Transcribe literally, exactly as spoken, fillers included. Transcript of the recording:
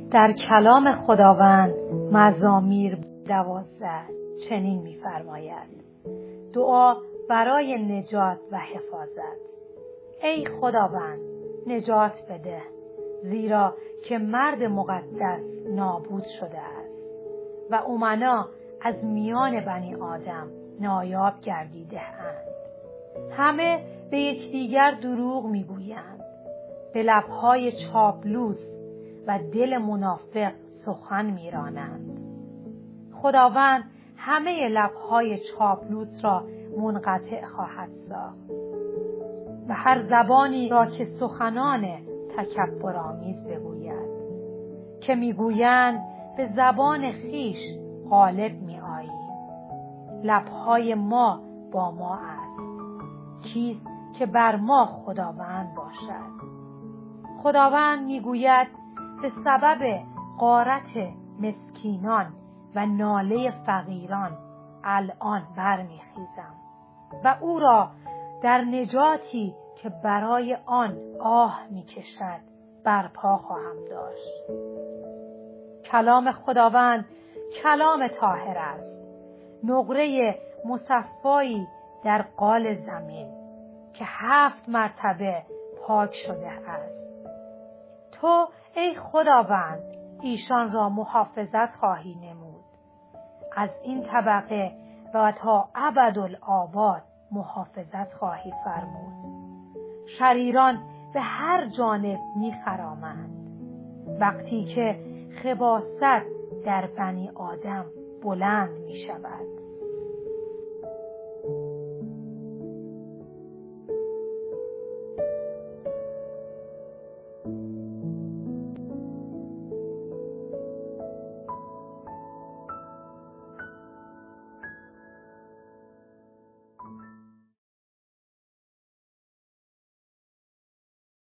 در کلام خداوند مزامیر دوازده چنین می‌فرماید: دعا برای نجات و حفاظت. ای خداوند نجات بده، زیرا که مرد مقدس نابود شده است و امنا از میان بنی آدم نایاب گردیده اند. همه به یکدیگر دروغ میگویند، به لبهای چاپلوس و دل منافق سخن میرانند. خداوند همه لبهای چاپلوس را منقطع خواهد ساخت و هر زبانی را که سخنان تکبرآمیز بگوید، که میگویند به زبان خیش غالب میآییم. لبهای ما با ما است، کیست که بر ما خداوند باشد؟ خداوند میگوید به سبب غارت مسکینان و ناله فقیران الان برمیخیزم و او را در نجاتی که برای آن آه میکشد برپا خواهم داشت. کلام خداوند کلام طاهر است، نقره مصفایی در قال زمین که هفت مرتبه پاک شده است. تو ای خداوند ایشان را محافظت خواهی نمود، از این طبقه و تا ابدالآباد محافظت خواهی فرمود. شریران به هر جانب می‌خرامند، وقتی که خباثت در بنی آدم بلند می‌شود.